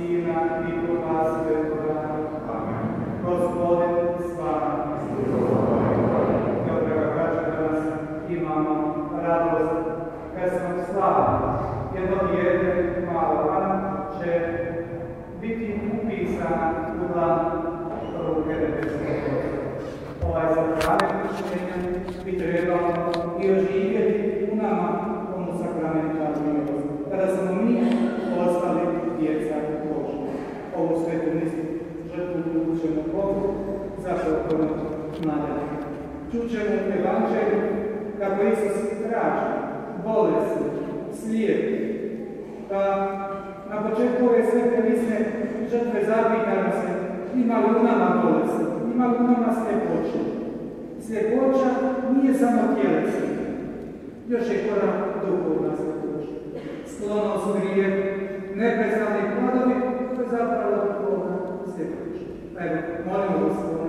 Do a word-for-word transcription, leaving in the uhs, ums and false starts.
Sina i Duha Svetoga. Amen. Gospodin s vama. Draga braća, danas imamo radost krsnog slava. Jedno dijete, malo Ana, će biti upisana u dan ruke nebeskog. Ovaj sakrament krštenja bi trebalo i oživjeti u nama onu sakramentalnu milost, kada smo mi postali djeca Božja. Ovu svetu mistu žrtvu upućemo Bogu za pokoj mladenih. Čućemo u Evanđelju kako Isus traži bolesni, slijepi, pa na početku ove svete mise žrtve zapitamo se ima li u nama bolesti, ima li u nama sljepoća. Sljepoća nije samo tjelesna, još je korak duhovna sljepoća. Sklonost grijeh, neprestani pladovi, to je zapravo duhovna sljepoća. Evo, molimo Gospoda